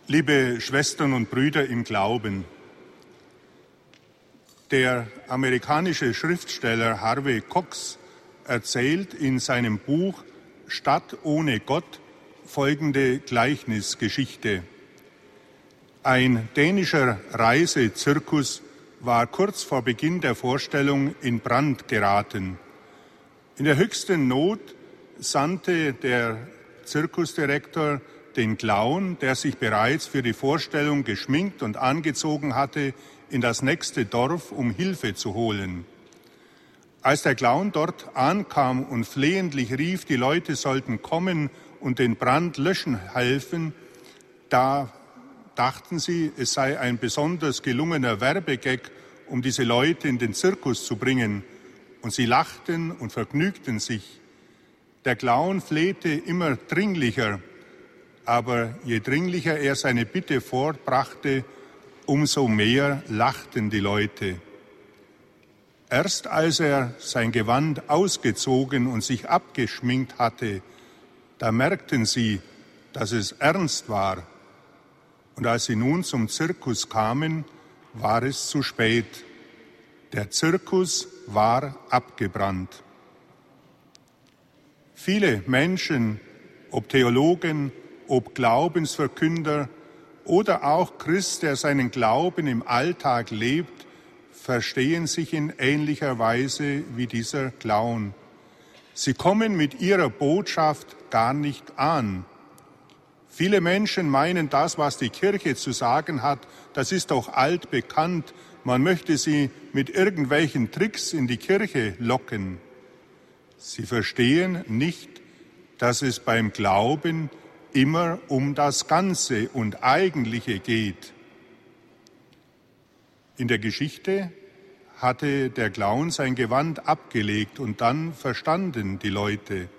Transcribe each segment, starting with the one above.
Liebe Schwestern und Brüder im Glauben, der amerikanische Schriftsteller Harvey Cox erzählt in seinem Buch Stadt ohne Gott folgende Gleichnisgeschichte. Ein dänischer Reisezirkus war kurz vor Beginn der Vorstellung in Brand geraten. In der höchsten Not sandte der Zirkusdirektor den Clown, der sich bereits für die Vorstellung geschminkt und angezogen hatte, in das nächste Dorf, um Hilfe zu holen. Als der Clown dort ankam und flehentlich rief, die Leute sollten kommen und den Brand löschen helfen, da dachten sie, es sei ein besonders gelungener Werbegag, um diese Leute in den Zirkus zu bringen. Und sie lachten und vergnügten sich. Der Clown flehte immer dringlicher, aber je dringlicher er seine Bitte vorbrachte, umso mehr lachten die Leute. Erst als er sein Gewand ausgezogen und sich abgeschminkt hatte, da merkten sie, dass es ernst war. Und als sie nun zum Zirkus kamen, war es zu spät. Der Zirkus war abgebrannt. Viele Menschen, ob Theologen, ob Glaubensverkünder oder auch Christ, der seinen Glauben im Alltag lebt, verstehen sich in ähnlicher Weise wie dieser Clown. Sie kommen mit ihrer Botschaft gar nicht an. Viele Menschen meinen, das, was die Kirche zu sagen hat, das ist doch altbekannt. Man möchte sie mit irgendwelchen Tricks in die Kirche locken. Sie verstehen nicht, dass es beim Glauben immer um das Ganze und Eigentliche geht. In der Geschichte hatte der Clown sein Gewand abgelegt und dann verstanden die Leute.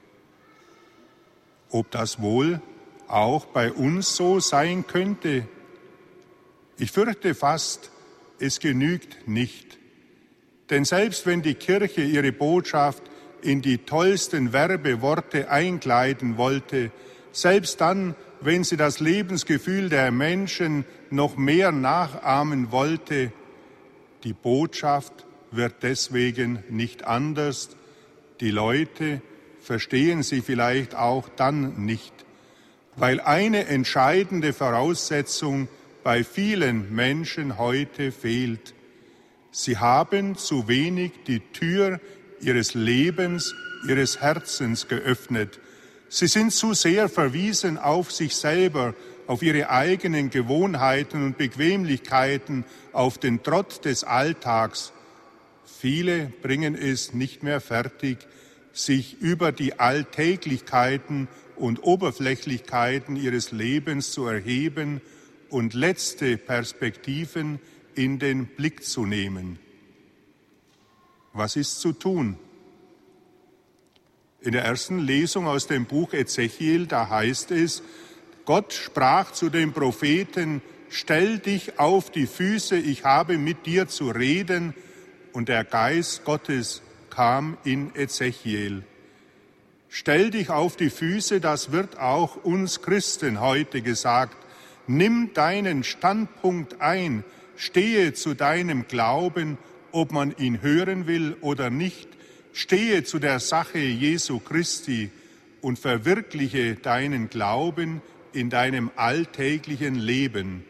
Ob das wohl auch bei uns so sein könnte? Ich fürchte fast, es genügt nicht. Denn selbst wenn die Kirche ihre Botschaft in die tollsten Werbeworte einkleiden wollte, selbst dann, wenn sie das Lebensgefühl der Menschen noch mehr nachahmen wollte, die Botschaft wird deswegen nicht anders. Die Leute verstehen sie vielleicht auch dann nicht, weil eine entscheidende Voraussetzung bei vielen Menschen heute fehlt. Sie haben zu wenig die Tür ihres Lebens, ihres Herzens geöffnet. Sie sind zu sehr verwiesen auf sich selber, auf ihre eigenen Gewohnheiten und Bequemlichkeiten, auf den Trott des Alltags. Viele bringen es nicht mehr fertig, sich über die Alltäglichkeiten und Oberflächlichkeiten ihres Lebens zu erheben und letzte Perspektiven in den Blick zu nehmen. Was ist zu tun? In der ersten Lesung aus dem Buch Ezechiel, da heißt es, Gott sprach zu dem Propheten, stell dich auf die Füße, ich habe mit dir zu reden. Und der Geist Gottes kam in Ezechiel. Stell dich auf die Füße, das wird auch uns Christen heute gesagt. Nimm deinen Standpunkt ein, stehe zu deinem Glauben, ob man ihn hören will oder nicht. Stehe zu der Sache Jesu Christi und verwirkliche deinen Glauben in deinem alltäglichen Leben.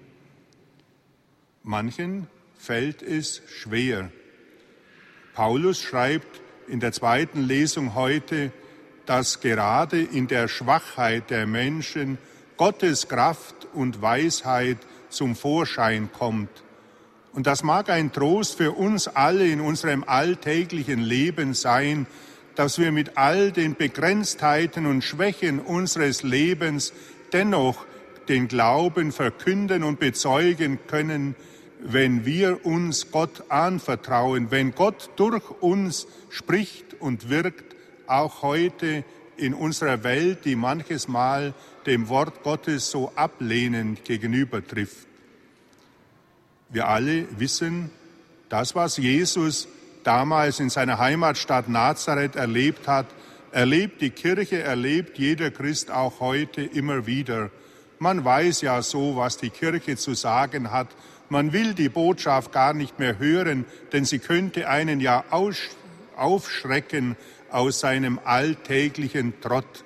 Manchen fällt es schwer. Paulus schreibt in der zweiten Lesung heute, dass gerade in der Schwachheit der Menschen Gottes Kraft und Weisheit zum Vorschein kommt. Und das mag ein Trost für uns alle in unserem alltäglichen Leben sein, dass wir mit all den Begrenztheiten und Schwächen unseres Lebens dennoch den Glauben verkünden und bezeugen können, wenn wir uns Gott anvertrauen, wenn Gott durch uns spricht und wirkt, auch heute in unserer Welt, die manches Mal dem Wort Gottes so ablehnend gegenübertrifft. Wir alle wissen, das, was Jesus damals in seiner Heimatstadt Nazareth erlebt hat, erlebt die Kirche, erlebt jeder Christ auch heute immer wieder. Man weiß ja so, was die Kirche zu sagen hat. Man will die Botschaft gar nicht mehr hören, denn sie könnte einen ja aufschrecken aus seinem alltäglichen Trott.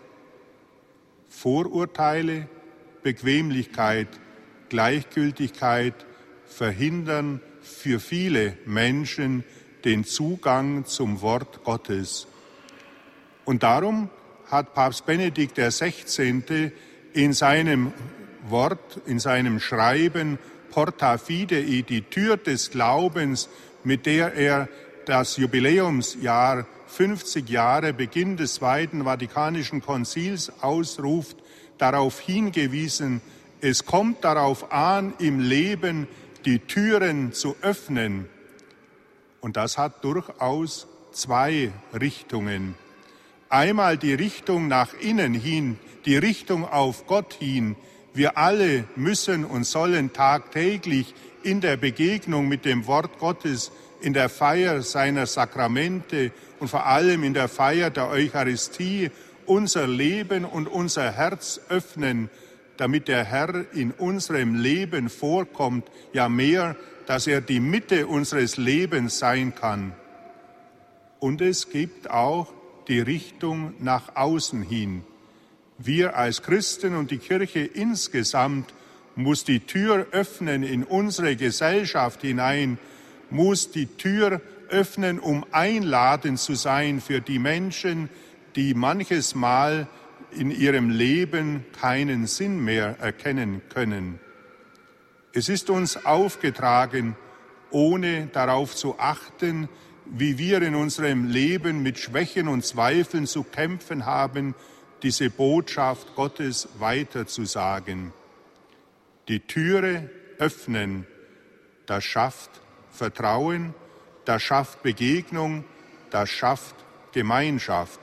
Vorurteile, Bequemlichkeit, Gleichgültigkeit verhindern für viele Menschen den Zugang zum Wort Gottes. Und darum hat Papst Benedikt XVI. In seinem Wort, in seinem Schreiben Porta Fidei, die Tür des Glaubens, mit der er das Jubiläumsjahr 50 Jahre Beginn des Zweiten Vatikanischen Konzils ausruft, darauf hingewiesen, es kommt darauf an, im Leben die Türen zu öffnen. Und das hat durchaus zwei Richtungen. Einmal die Richtung nach innen hin, die Richtung auf Gott hin. Wir alle müssen und sollen tagtäglich in der Begegnung mit dem Wort Gottes, in der Feier seiner Sakramente und vor allem in der Feier der Eucharistie unser Leben und unser Herz öffnen, damit der Herr in unserem Leben vorkommt, ja mehr, dass er die Mitte unseres Lebens sein kann. Und es gibt auch die Richtung nach außen hin. Wir als Christen und die Kirche insgesamt muss die Tür öffnen in unsere Gesellschaft hinein, muss die Tür öffnen, um einladend zu sein für die Menschen, die manches Mal in ihrem Leben keinen Sinn mehr erkennen können. Es ist uns aufgetragen, ohne darauf zu achten, wie wir in unserem Leben mit Schwächen und Zweifeln zu kämpfen haben, diese Botschaft Gottes weiterzusagen. Die Türe öffnen, das schafft Vertrauen, das schafft Begegnung, das schafft Gemeinschaft.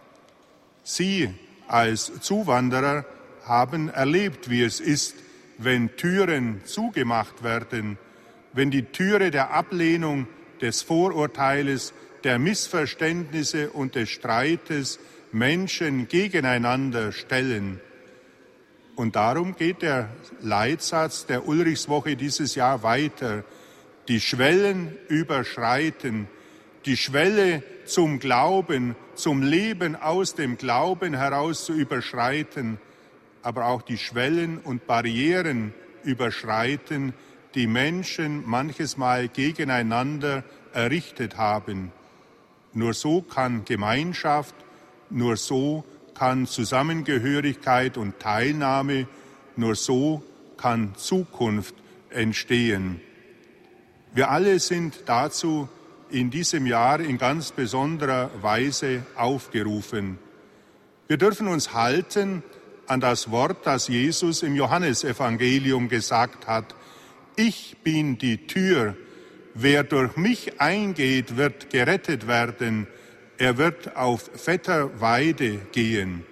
Sie als Zuwanderer haben erlebt, wie es ist, wenn Türen zugemacht werden, wenn die Türe der Ablehnung, des Vorurteiles, der Missverständnisse und des Streites Menschen gegeneinander stellen. Und darum geht der Leitsatz der Ulrichswoche dieses Jahr weiter. Die Schwellen überschreiten, die Schwelle zum Glauben, zum Leben aus dem Glauben heraus zu überschreiten, aber auch die Schwellen und Barrieren überschreiten, die Menschen manches Mal gegeneinander errichtet haben. Nur so kann Gemeinschaft, nur so kann Zusammengehörigkeit und Teilnahme, nur so kann Zukunft entstehen. Wir alle sind dazu in diesem Jahr in ganz besonderer Weise aufgerufen. Wir dürfen uns halten an das Wort, das Jesus im Johannesevangelium gesagt hat. Ich bin die Tür. Wer durch mich eingeht, wird gerettet werden. Er wird auf fetter Weide gehen.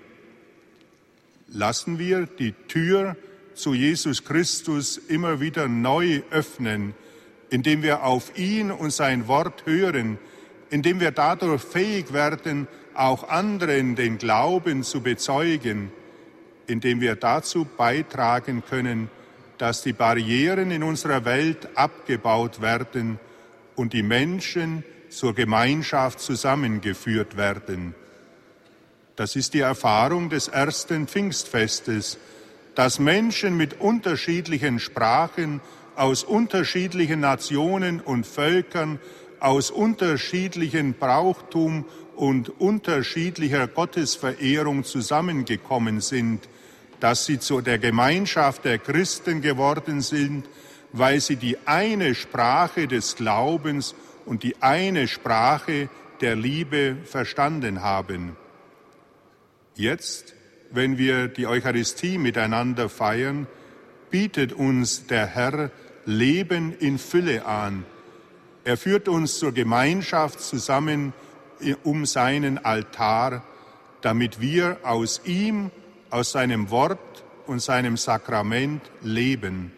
Lassen wir die Tür zu Jesus Christus immer wieder neu öffnen, indem wir auf ihn und sein Wort hören, indem wir dadurch fähig werden, auch anderen den Glauben zu bezeugen, indem wir dazu beitragen können, dass die Barrieren in unserer Welt abgebaut werden und die Menschen zur Gemeinschaft zusammengeführt werden. Das ist die Erfahrung des ersten Pfingstfestes, dass Menschen mit unterschiedlichen Sprachen, aus unterschiedlichen Nationen und Völkern, aus unterschiedlichen Brauchtum und unterschiedlicher Gottesverehrung zusammengekommen sind, dass sie zu der Gemeinschaft der Christen geworden sind, weil sie die eine Sprache des Glaubens und die eine Sprache der Liebe verstanden haben. Jetzt, wenn wir die Eucharistie miteinander feiern, bietet uns der Herr Leben in Fülle an. Er führt uns zur Gemeinschaft zusammen um seinen Altar, damit wir aus ihm, aus seinem Wort und seinem Sakrament leben.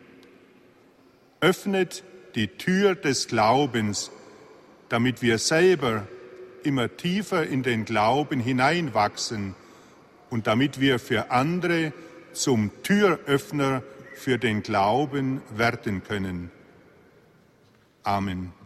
Öffnet die Tür des Glaubens, damit wir selber immer tiefer in den Glauben hineinwachsen und damit wir für andere zum Türöffner für den Glauben werden können. Amen.